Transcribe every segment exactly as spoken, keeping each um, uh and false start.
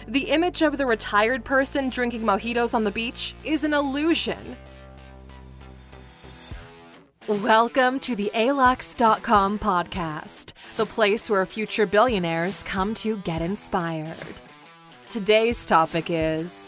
The image of the retired person drinking mojitos on the beach is an illusion. Welcome to the A Lux dot com podcast, the place where future billionaires come to get inspired. Today's topic is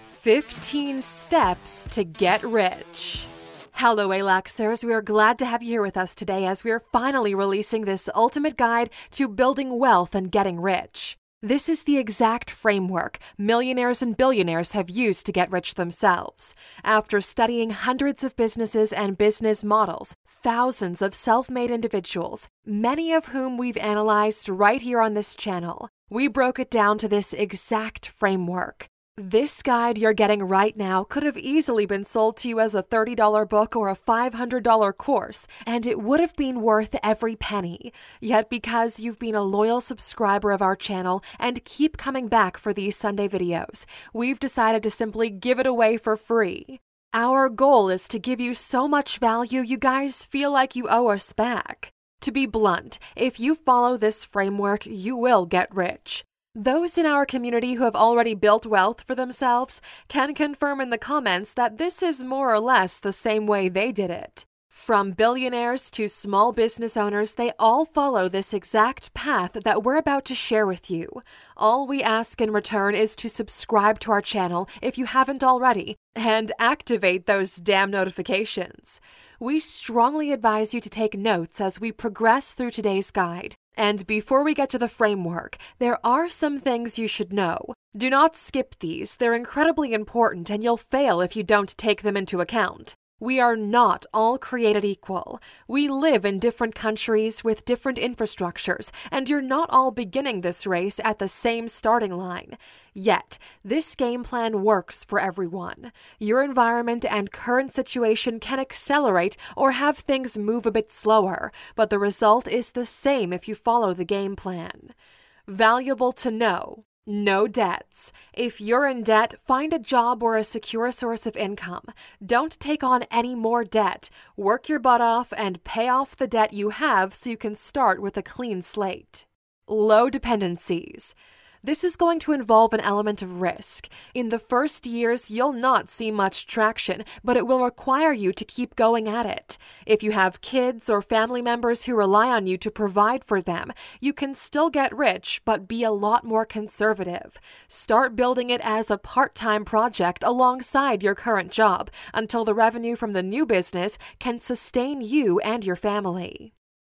fifteen steps to get rich. Hello, A Luxers. We are glad to have you here with us today as we are finally releasing this ultimate guide to building wealth and getting rich. This is the exact framework millionaires and billionaires have used to get rich themselves. After studying hundreds of businesses and business models, thousands of self-made individuals, many of whom we've analyzed right here on this channel, we broke it down to this exact framework. This guide you're getting right now could have easily been sold to you as a thirty dollars book or a five hundred dollars course, and it would have been worth every penny. Yet because you've been a loyal subscriber of our channel and keep coming back for these Sunday videos, we've decided to simply give it away for free. Our goal is to give you so much value you guys feel like you owe us back. To be blunt, if you follow this framework, you will get rich. Those in our community who have already built wealth for themselves can confirm in the comments that this is more or less the same way they did it. From billionaires to small business owners, they all follow this exact path that we're about to share with you. All we ask in return is to subscribe to our channel if you haven't already, and activate those damn notifications. We strongly advise you to take notes as we progress through today's guide. And before we get to the framework, there are some things you should know. Do not skip these. They're incredibly important and you'll fail if you don't take them into account. We are not all created equal. We live in different countries with different infrastructures, and you're not all beginning this race at the same starting line. Yet, this game plan works for everyone. Your environment and current situation can accelerate or have things move a bit slower, but the result is the same if you follow the game plan. Valuable to know. No debts. If you're in debt, find a job or a secure source of income. Don't take on any more debt. Work your butt off and pay off the debt you have so you can start with a clean slate. Low dependencies. This is going to involve an element of risk. In the first years, you'll not see much traction, but it will require you to keep going at it. If you have kids or family members who rely on you to provide for them, you can still get rich, but be a lot more conservative. Start building it as a part-time project alongside your current job until the revenue from the new business can sustain you and your family.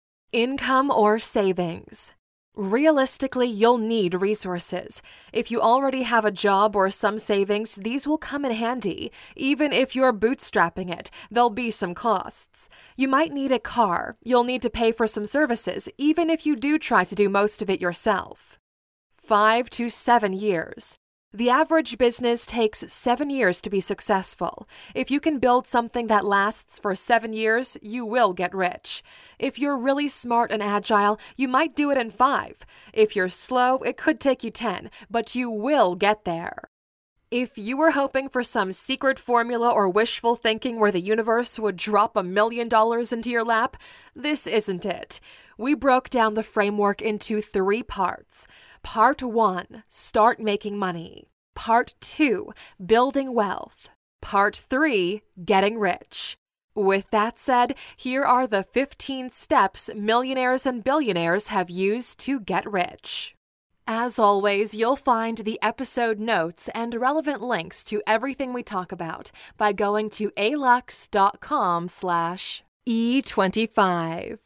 Income or savings. Realistically, you'll need resources. If you already have a job or some savings, these will come in handy. Even if you're bootstrapping it, there'll be some costs. You might need a car. You'll need to pay for some services, even if you do try to do most of it yourself. Five to seven years. The average business takes seven years to be successful. If you can build something that lasts for seven years, you will get rich. If you're really smart and agile, you might do it in five. If you're slow, it could take you ten, but you will get there. If you were hoping for some secret formula or wishful thinking where the universe would drop a million dollars into your lap, this isn't it. We broke down the framework into three parts. Part one, start making money. Part two, building wealth. Part three, getting rich. With that said, here are the fifteen steps millionaires and billionaires have used to get rich. As always, you'll find the episode notes and relevant links to everything we talk about by going to A Lux dot com slash E twenty-five.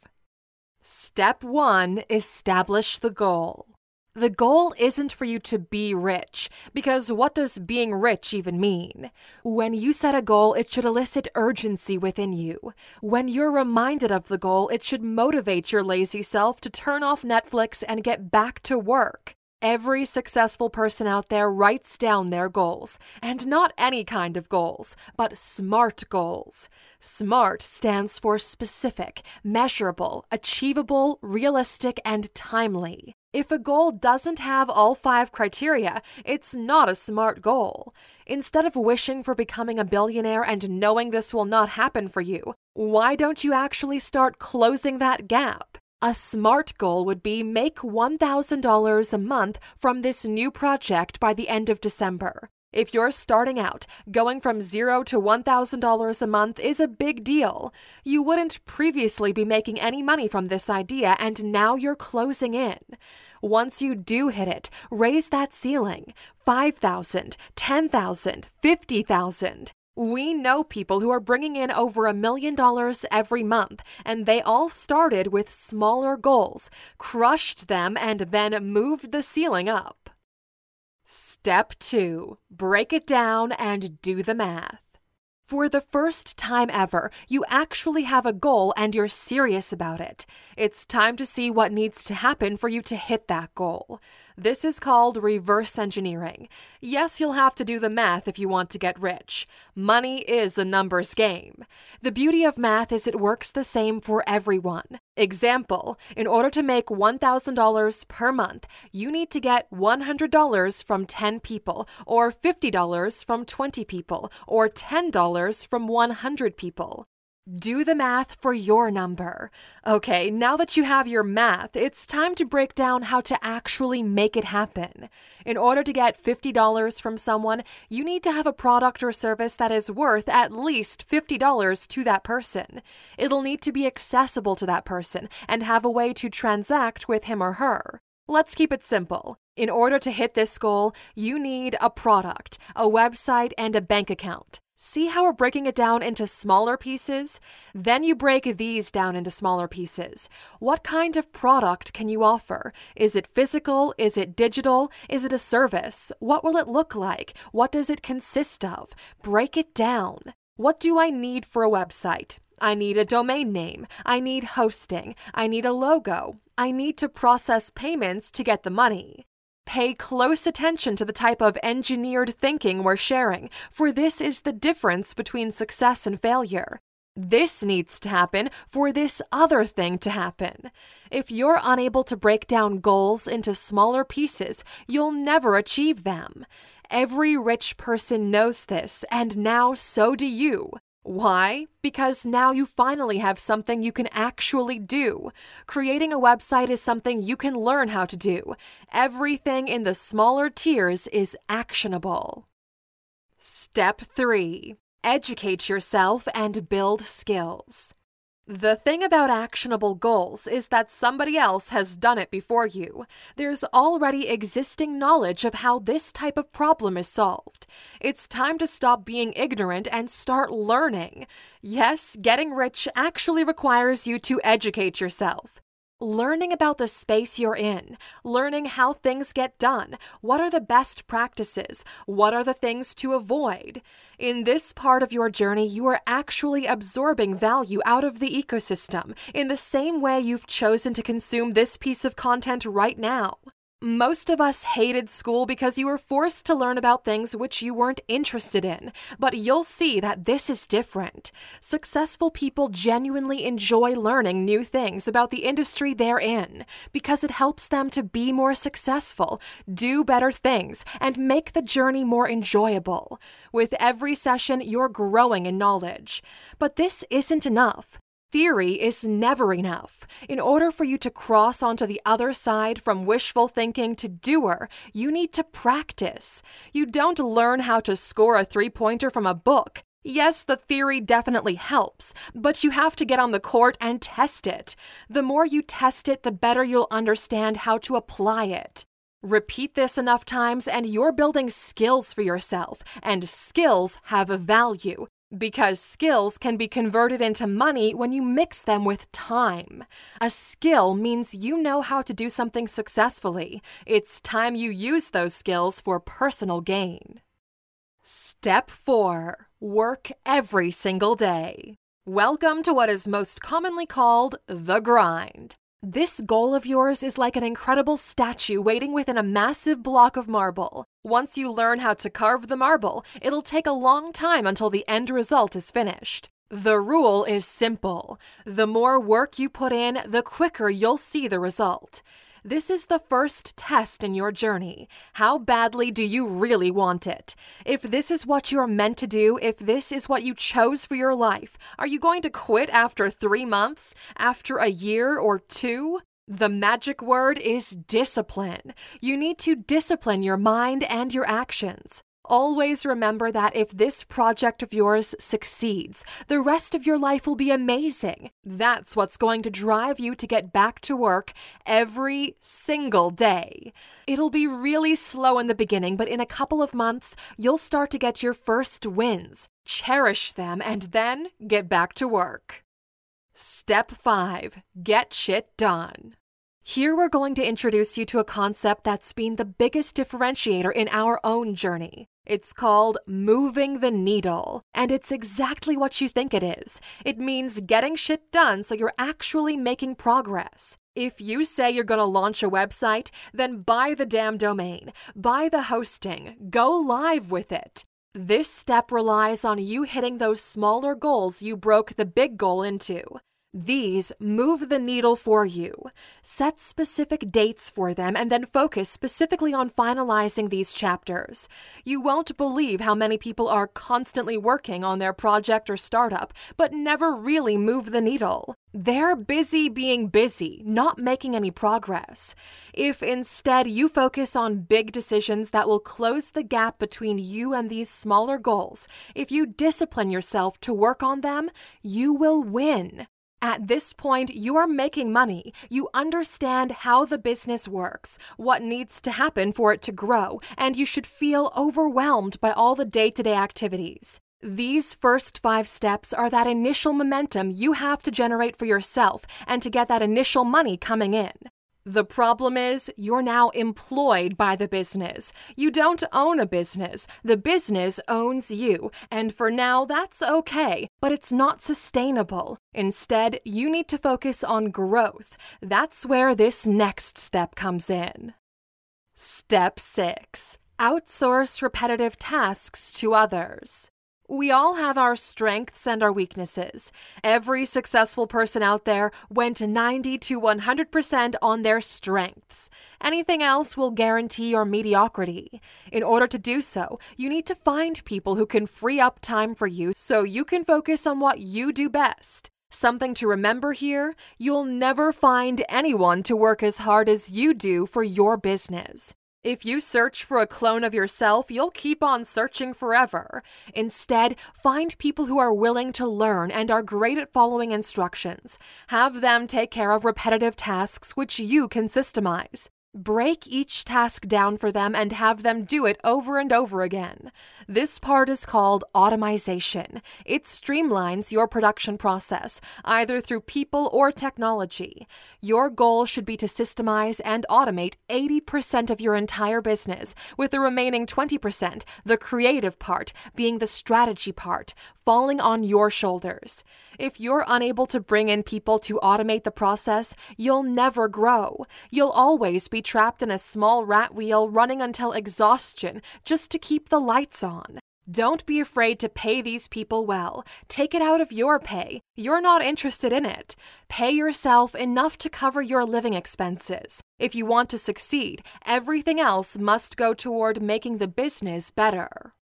Step one, establish the goal. The goal isn't for you to be rich, because what does being rich even mean? When you set a goal, it should elicit urgency within you. When you're reminded of the goal, it should motivate your lazy self to turn off Netflix and get back to work. Every successful person out there writes down their goals, and not any kind of goals, but SMART goals. SMART stands for specific, measurable, achievable, realistic, and timely. If a goal doesn't have all five criteria, it's not a SMART goal. Instead of wishing for becoming a billionaire and knowing this will not happen for you, why don't you actually start closing that gap? A SMART goal would be make one thousand dollars a month from this new project by the end of December. If you're starting out, going from zero to one thousand dollars a month is a big deal. You wouldn't previously be making any money from this idea, and now you're closing in. Once you do hit it, raise that ceiling. five thousand dollars, ten thousand dollars, fifty thousand dollars. We know people who are bringing in over a million dollars every month, and they all started with smaller goals, crushed them, and then moved the ceiling up. Step two, break it down and do the math. For the first time ever, you actually have a goal and you're serious about it. It's time to see what needs to happen for you to hit that goal. This is called reverse engineering. Yes, you'll have to do the math if you want to get rich. Money is a numbers game. The beauty of math is it works the same for everyone. Example, in order to make one thousand dollars per month, you need to get one hundred dollars from ten people, or fifty dollars from twenty people, or ten dollars from one hundred people. Do the math for your number. Okay, now that you have your math, it's time to break down how to actually make it happen. In order to get fifty dollars from someone, you need to have a product or service that is worth at least fifty dollars to that person. It'll need to be accessible to that person and have a way to transact with him or her. Let's keep it simple. In order to hit this goal, you need a product, a website, and a bank account. See how we're breaking it down into smaller pieces? Then you break these down into smaller pieces. What kind of product can you offer? Is it physical? Is it digital? Is it a service? What will it look like? What does it consist of? Break it down. What do I need for a website? I need a domain name. I need hosting. I need a logo. I need to process payments to get the money. Pay close attention to the type of engineered thinking we're sharing, for this is the difference between success and failure. This needs to happen for this other thing to happen. If you're unable to break down goals into smaller pieces, you'll never achieve them. Every rich person knows this, and now so do you. Why? Because now you finally have something you can actually do. Creating a website is something you can learn how to do. Everything in the smaller tiers is actionable. Step three. Educate yourself and build skills. The thing about actionable goals is that somebody else has done it before you. There's already existing knowledge of how this type of problem is solved. It's time to stop being ignorant and start learning. Yes, getting rich actually requires you to educate yourself. Learning about the space you're in, learning how things get done, what are the best practices, what are the things to avoid. In this part of your journey, you are actually absorbing value out of the ecosystem in the same way you've chosen to consume this piece of content right now. Most of us hated school because you were forced to learn about things which you weren't interested in, but you'll see that this is different. Successful people genuinely enjoy learning new things about the industry they're in because it helps them to be more successful, do better things, and make the journey more enjoyable. With every session, you're growing in knowledge. But this isn't enough. Theory is never enough. In order for you to cross onto the other side from wishful thinking to doer, you need to practice. You don't learn how to score a three-pointer from a book. Yes, the theory definitely helps, but you have to get on the court and test it. The more you test it, the better you'll understand how to apply it. Repeat this enough times and you're building skills for yourself, and skills have a value. Because skills can be converted into money when you mix them with time. A skill means you know how to do something successfully. It's time you use those skills for personal gain. Step four. Work every single day. Welcome to what is most commonly called the grind. This goal of yours is like an incredible statue waiting within a massive block of marble. Once you learn how to carve the marble, it'll take a long time until the end result is finished. The rule is simple. The more work you put in, the quicker you'll see the result. This is the first test in your journey. How badly do you really want it? If this is what you're meant to do, if this is what you chose for your life, are you going to quit after three months, after a year or two? The magic word is discipline. You need to discipline your mind and your actions. Always remember that if this project of yours succeeds, the rest of your life will be amazing. That's what's going to drive you to get back to work every single day. It'll be really slow in the beginning, but in a couple of months, you'll start to get your first wins. Cherish them and then get back to work. Step five, get shit done. Here we're going to introduce you to a concept that's been the biggest differentiator in our own journey. It's called moving the needle, and it's exactly what you think it is. It means getting shit done so you're actually making progress. If you say you're going to launch a website, then buy the damn domain, buy the hosting, go live with it. This step relies on you hitting those smaller goals you broke the big goal into. These move the needle for you. Set specific dates for them and then focus specifically on finalizing these chapters. You won't believe how many people are constantly working on their project or startup, but never really move the needle. They're busy being busy, not making any progress. If instead you focus on big decisions that will close the gap between you and these smaller goals, if you discipline yourself to work on them, you will win. At this point, you are making money. You understand how the business works, what needs to happen for it to grow, and you should feel overwhelmed by all the day-to-day activities. These first five steps are that initial momentum you have to generate for yourself and to get that initial money coming in. The problem is, you're now employed by the business. You don't own a business. The business owns you. And for now, that's okay, but it's not sustainable. Instead, you need to focus on growth. That's where this next step comes in. Step six. Outsource repetitive tasks to others. We all have our strengths and our weaknesses. Every successful person out there went ninety to one hundred percent on their strengths. Anything else will guarantee your mediocrity. In order to do so, you need to find people who can free up time for you so you can focus on what you do best. Something to remember here, you'll never find anyone to work as hard as you do for your business. If you search for a clone of yourself, you'll keep on searching forever. Instead, find people who are willing to learn and are great at following instructions. Have them take care of repetitive tasks which you can systemize. Break each task down for them and have them do it over and over again. This part is called automation. It streamlines your production process, either through people or technology. Your goal should be to systemize and automate eighty percent of your entire business, with the remaining twenty percent, the creative part, being the strategy part, falling on your shoulders. If you're unable to bring in people to automate the process, you'll never grow. You'll always be trapped in a small rat wheel running until exhaustion just to keep the lights on. Don't be afraid to pay these people well. Take it out of your pay. You're not interested in it. Pay yourself enough to cover your living expenses. If you want to succeed, everything else must go toward making the business better.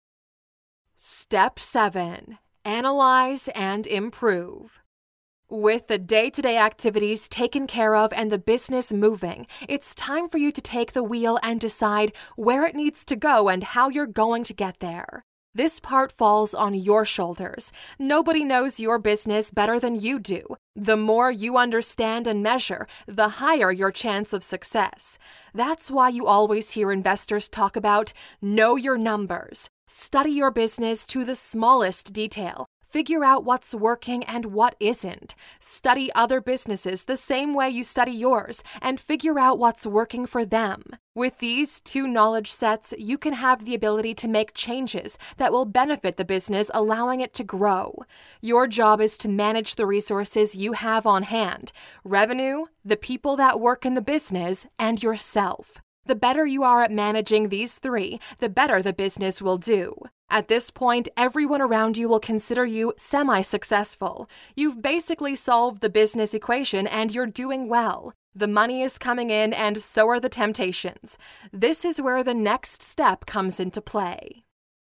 Step seven. Analyze and improve. With the day-to-day activities taken care of and the business moving, it's time for you to take the wheel and decide where it needs to go and how you're going to get there. This part falls on your shoulders. Nobody knows your business better than you do. The more you understand and measure, the higher your chance of success. That's why you always hear investors talk about know your numbers. Study your business to the smallest detail. Figure out what's working and what isn't. Study other businesses the same way you study yours and figure out what's working for them. With these two knowledge sets, you can have the ability to make changes that will benefit the business, allowing it to grow. Your job is to manage the resources you have on hand: revenue, the people that work in the business, and yourself. The better you are at managing these three, the better the business will do. At this point, everyone around you will consider you semi-successful. You've basically solved the business equation and you're doing well. The money is coming in, and so are the temptations. This is where the next step comes into play.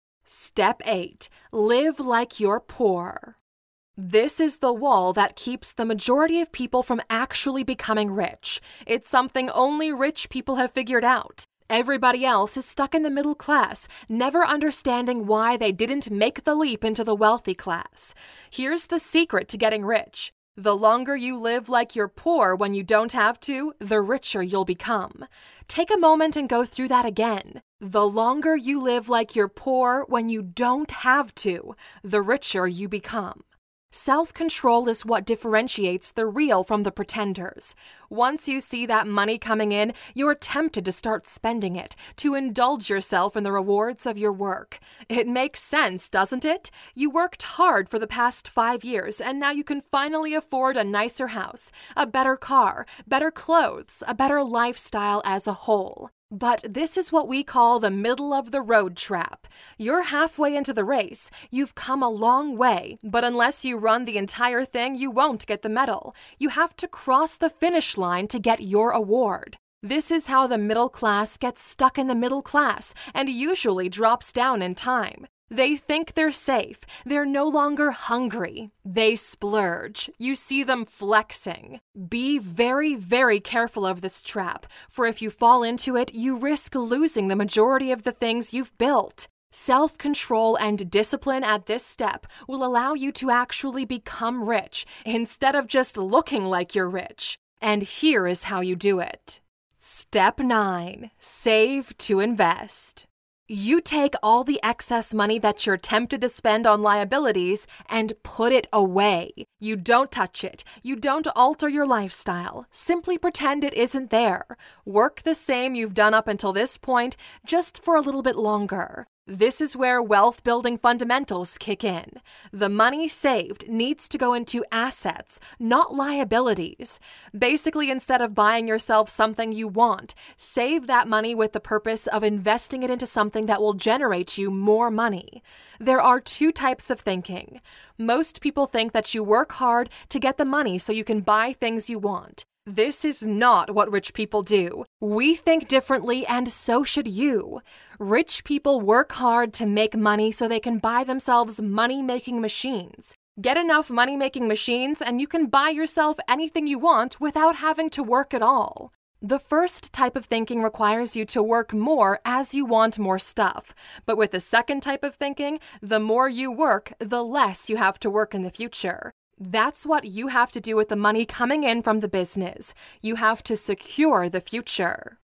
Step eight. Live like you're poor. This is the wall that keeps the majority of people from actually becoming rich. It's something only rich people have figured out. Everybody else is stuck in the middle class, never understanding why they didn't make the leap into the wealthy class. Here's the secret to getting rich. The longer you live like you're poor when you don't have to, the richer you'll become. Take a moment and go through that again. The longer you live like you're poor when you don't have to, the richer you become. Self-control is what differentiates the real from the pretenders. Once you see that money coming in, you're tempted to start spending it, to indulge yourself in the rewards of your work. It makes sense, doesn't it? You worked hard for the past five years, and now you can finally afford a nicer house, a better car, better clothes, a better lifestyle as a whole. But this is what we call the middle-of-the-road trap. You're halfway into the race. You've come a long way, but unless you run the entire thing, you won't get the medal. You have to cross the finish line to get your award. This is how the middle class gets stuck in the middle class and usually drops down in time. They think they're safe. They're no longer hungry. They splurge. You see them flexing. Be very, very careful of this trap, for if you fall into it, you risk losing the majority of the things you've built. Self-control and discipline at this step will allow you to actually become rich instead of just looking like you're rich. And here is how you do it. Step nine. Save to invest. You take all the excess money that you're tempted to spend on liabilities and put it away. You don't touch it. You don't alter your lifestyle. Simply pretend it isn't there. Work the same you've done up until this point, just for a little bit longer. This is where wealth-building fundamentals kick in. The money saved needs to go into assets, not liabilities. Basically, instead of buying yourself something you want, save that money with the purpose of investing it into something that will generate you more money. There are two types of thinking. Most people think that you work hard to get the money so you can buy things you want. This is not what rich people do. We think differently, and so should you. Rich people work hard to make money so they can buy themselves money-making machines. Get enough money-making machines and you can buy yourself anything you want without having to work at all. The first type of thinking requires you to work more as you want more stuff. But with the second type of thinking, the more you work, the less you have to work in the future. That's what you have to do with the money coming in from the business. You have to secure the future.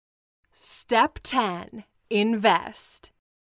Step ten. Invest.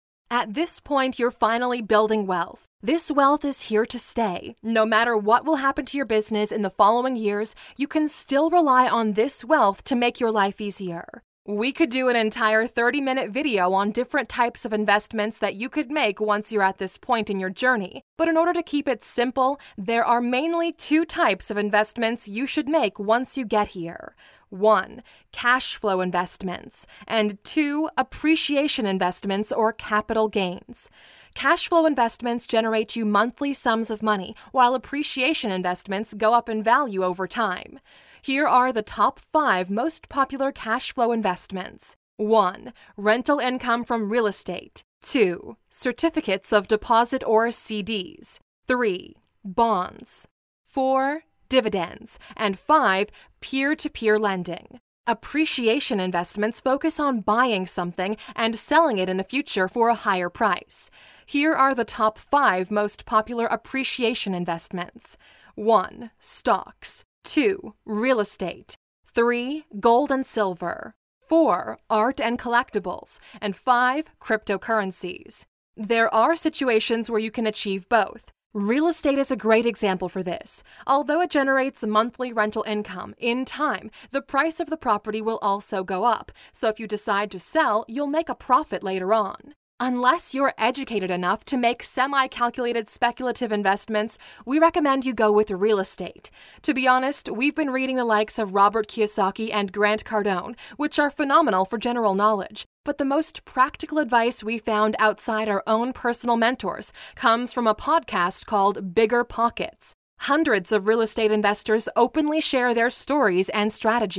At this point, you're finally building wealth. This wealth is here to stay. No matter what will happen to your business in the following years, you can still rely on this wealth to make your life easier. We could do an entire thirty-minute video on different types of investments that you could make once you're at this point in your journey. But in order to keep it simple, there are mainly two types of investments you should make once you get here. One, cash flow investments, and two, appreciation investments or capital gains. Cash flow investments generate you monthly sums of money, while appreciation investments go up in value over time. Here are the top five most popular cash flow investments. one. Rental income from real estate. two. Certificates of deposit or C Ds. three. Bonds. four. Dividends. And five. Peer-to-peer lending. Appreciation investments focus on buying something and selling it in the future for a higher price. Here are the top five most popular appreciation investments. one. Stocks. two. Real estate. three. Gold and silver. four. Art and collectibles. And five. Cryptocurrencies. There are situations where you can achieve both. Real estate is a great example for this. Although it generates monthly rental income, in time, the price of the property will also go up. So if you decide to sell, you'll make a profit later on. Unless you're educated enough to make semi-calculated speculative investments, we recommend you go with real estate. To be honest, we've been reading the likes of Robert Kiyosaki and Grant Cardone, which are phenomenal for general knowledge. But the most practical advice we found outside our own personal mentors comes from a podcast called Bigger Pockets. Hundreds of real estate investors openly share their stories and strategies.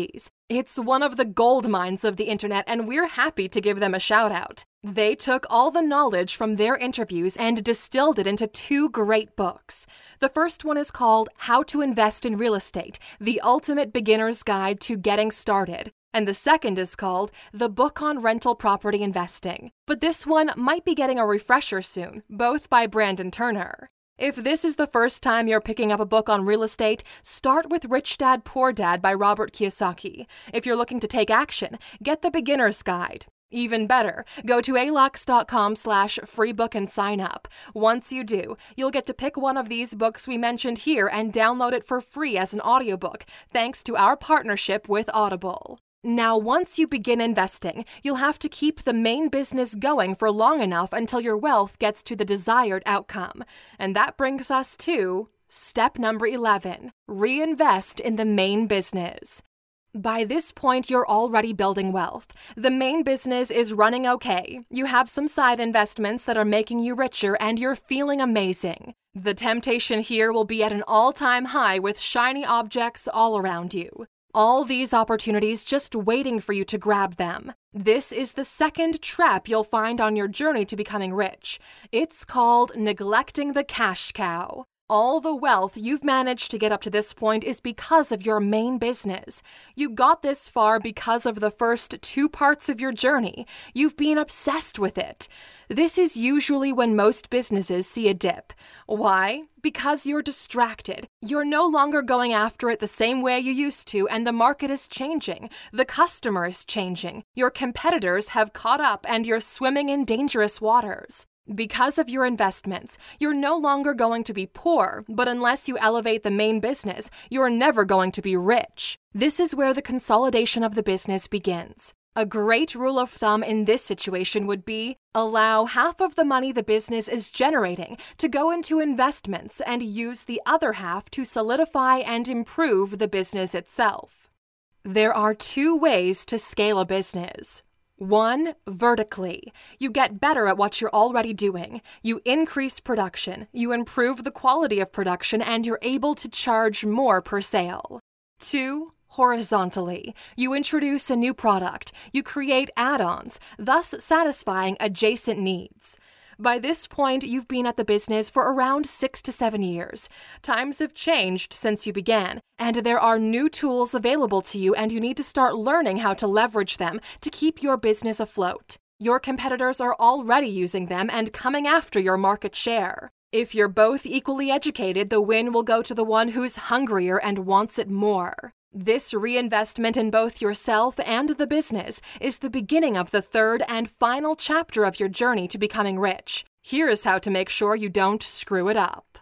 It's one of the gold mines of the internet, and we're happy to give them a shout out. They took all the knowledge from their interviews and distilled it into two great books. The first one is called How to Invest in Real Estate, The Ultimate Beginner's Guide to Getting Started. And the second is called The Book on Rental Property Investing. But this one might be getting a refresher soon, both by Brandon Turner. If this is the first time you're picking up a book on real estate, start with Rich Dad, Poor Dad by Robert Kiyosaki. If you're looking to take action, get the Beginner's Guide. Even better, go to alox.com slash free book and sign up. Once you do, you'll get to pick one of these books we mentioned here and download it for free as an audiobook, thanks to our partnership with Audible. Now, once you begin investing, you'll have to keep the main business going for long enough until your wealth gets to the desired outcome. And that brings us to step number eleven, reinvest in the main business. By this point, you're already building wealth. The main business is running okay. You have some side investments that are making you richer, and you're feeling amazing. The temptation here will be at an all-time high with shiny objects all around you. All these opportunities just waiting for you to grab them. This is the second trap you'll find on your journey to becoming rich. It's called neglecting the cash cow. All the wealth you've managed to get up to this point is because of your main business. You got this far because of the first two parts of your journey. You've been obsessed with it. This is usually when most businesses see a dip. Why? Because you're distracted. You're no longer going after it the same way you used to, and the market is changing. The customer is changing. Your competitors have caught up, and you're swimming in dangerous waters. Because of your investments, you're no longer going to be poor, but unless you elevate the main business, you're never going to be rich. This is where the consolidation of the business begins. A great rule of thumb in this situation would be allow half of the money the business is generating to go into investments and use the other half to solidify and improve the business itself. There are two ways to scale a business. One, vertically. You get better at what you're already doing. You increase production, you improve the quality of production, and you're able to charge more per sale. Two, horizontally. You introduce a new product. You create add-ons, thus satisfying adjacent needs. By this point, you've been at the business for around six to seven years. Times have changed since you began, and there are new tools available to you, and you need to start learning how to leverage them to keep your business afloat. Your competitors are already using them and coming after your market share. If you're both equally educated, the win will go to the one who's hungrier and wants it more. This reinvestment in both yourself and the business is the beginning of the third and final chapter of your journey to becoming rich. Here's how to make sure you don't screw it up.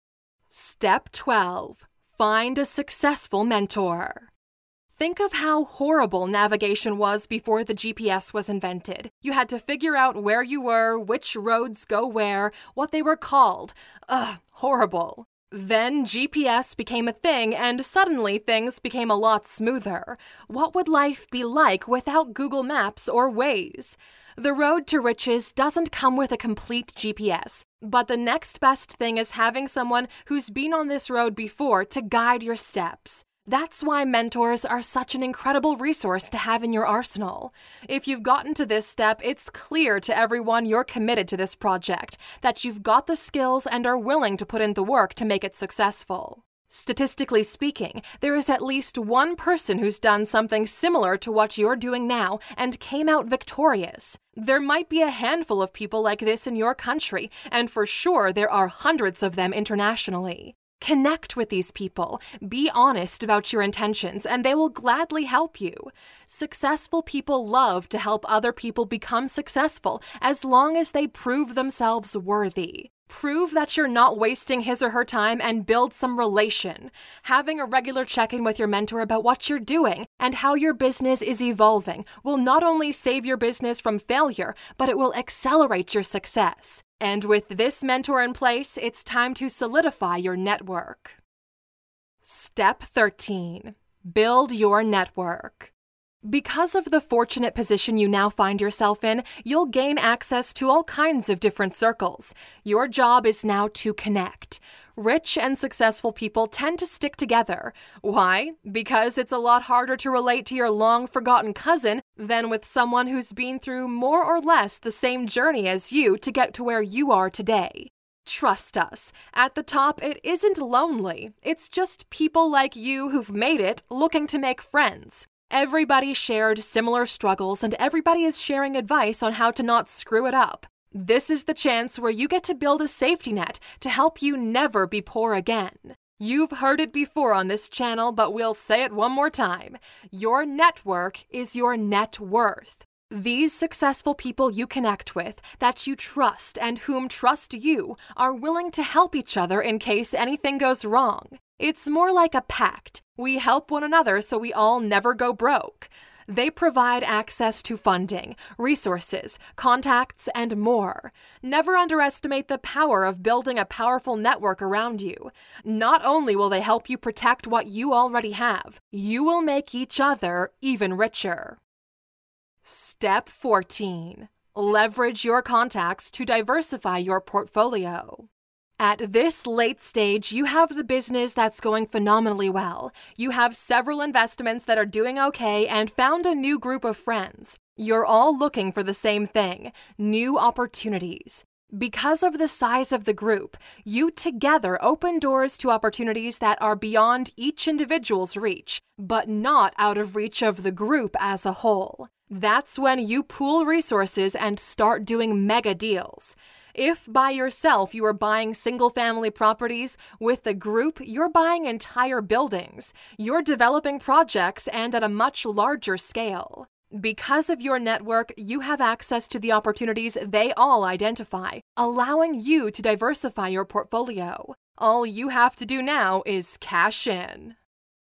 Step twelve. Find a successful mentor. Think of how horrible navigation was before the G P S was invented. You had to figure out where you were, which roads go where, what they were called. Ugh, horrible. Then G P S became a thing, and suddenly things became a lot smoother. What would life be like without Google Maps or Waze? The road to riches doesn't come with a complete G P S, but the next best thing is having someone who's been on this road before to guide your steps. That's why mentors are such an incredible resource to have in your arsenal. If you've gotten to this step, it's clear to everyone you're committed to this project, that you've got the skills and are willing to put in the work to make it successful. Statistically speaking, there is at least one person who's done something similar to what you're doing now and came out victorious. There might be a handful of people like this in your country, and for sure there are hundreds of them internationally. Connect with these people, be honest about your intentions, and they will gladly help you. Successful people love to help other people become successful as long as they prove themselves worthy. Prove that you're not wasting his or her time and build some relation. Having a regular check-in with your mentor about what you're doing and how your business is evolving will not only save your business from failure, but it will accelerate your success. And with this mentor in place, it's time to solidify your network. Step thirteen. Build your network. Because of the fortunate position you now find yourself in, you'll gain access to all kinds of different circles. Your job is now to connect. Rich and successful people tend to stick together. Why? Because it's a lot harder to relate to your long-forgotten cousin than with someone who's been through more or less the same journey as you to get to where you are today. Trust us, at the top it isn't lonely. It's just people like you who've made it looking to make friends. Everybody shared similar struggles and everybody is sharing advice on how to not screw it up. This is the chance where you get to build a safety net to help you never be poor again. You've heard it before on this channel, but we'll say it one more time. Your network is your net worth. These successful people you connect with, that you trust and whom trust you, are willing to help each other in case anything goes wrong. It's more like a pact. We help one another so we all never go broke. They provide access to funding, resources, contacts, and more. Never underestimate the power of building a powerful network around you. Not only will they help you protect what you already have, you will make each other even richer. Step fourteen. Leverage your contacts to diversify your portfolio. At this late stage, you have the business that's going phenomenally well. You have several investments that are doing okay and found a new group of friends. You're all looking for the same thing, new opportunities. Because of the size of the group, you together open doors to opportunities that are beyond each individual's reach, but not out of reach of the group as a whole. That's when you pool resources and start doing mega deals. If by yourself you are buying single-family properties, with the group you're buying entire buildings. You're developing projects and at a much larger scale. Because of your network, you have access to the opportunities they all identify, allowing you to diversify your portfolio. All you have to do now is cash in.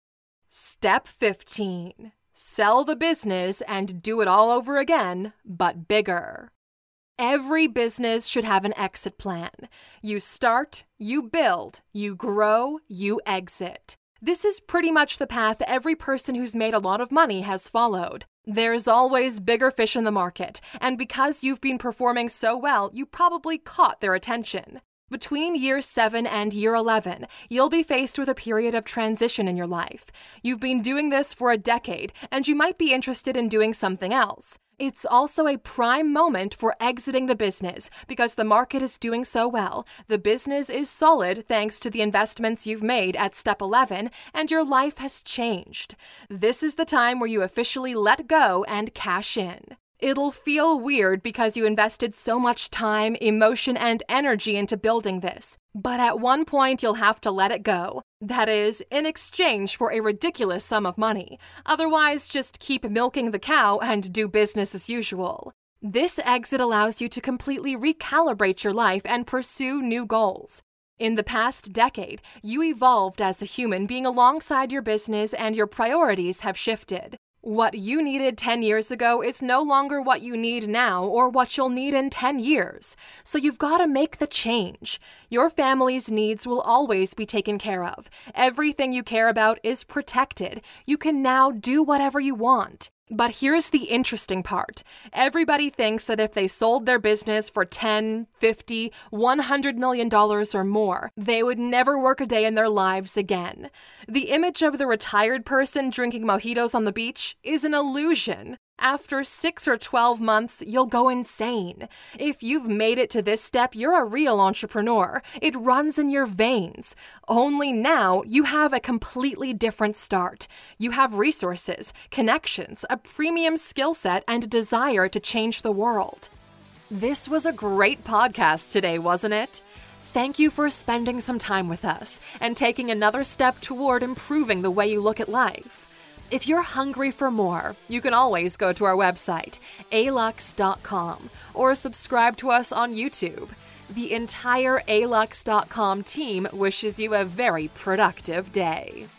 Step fifteen. Sell the business and do it all over again, but bigger. Every business should have an exit plan. You start, you build, you grow, you exit. This is pretty much the path every person who's made a lot of money has followed. There's always bigger fish in the market, and because you've been performing so well, you probably caught their attention. Between year seven and year eleven, you'll be faced with a period of transition in your life. You've been doing this for a decade, and you might be interested in doing something else. It's also a prime moment for exiting the business because the market is doing so well. The business is solid thanks to the investments you've made at step eleven, and your life has changed. This is the time where you officially let go and cash in. It'll feel weird because you invested so much time, emotion, and energy into building this. But at one point, you'll have to let it go. That is, in exchange for a ridiculous sum of money. Otherwise, just keep milking the cow and do business as usual. This exit allows you to completely recalibrate your life and pursue new goals. In the past decade, you evolved as a human being alongside your business, and your priorities have shifted. What you needed ten years ago is no longer what you need now or what you'll need in ten years. So you've got to make the change. Your family's needs will always be taken care of. Everything you care about is protected. You can now do whatever you want. But here's the interesting part. Everybody thinks that if they sold their business for ten, fifty, one hundred million dollars or more, they would never work a day in their lives again. The image of the retired person drinking mojitos on the beach is an illusion. After six or twelve months, you'll go insane. If you've made it to this step, you're a real entrepreneur. It runs in your veins. Only now, you have a completely different start. You have resources, connections, a premium skill set, and a desire to change the world. This was a great podcast today, wasn't it? Thank you for spending some time with us and taking another step toward improving the way you look at life. If you're hungry for more, you can always go to our website, A Lux dot com, or subscribe to us on YouTube. The entire A Lux dot com team wishes you a very productive day.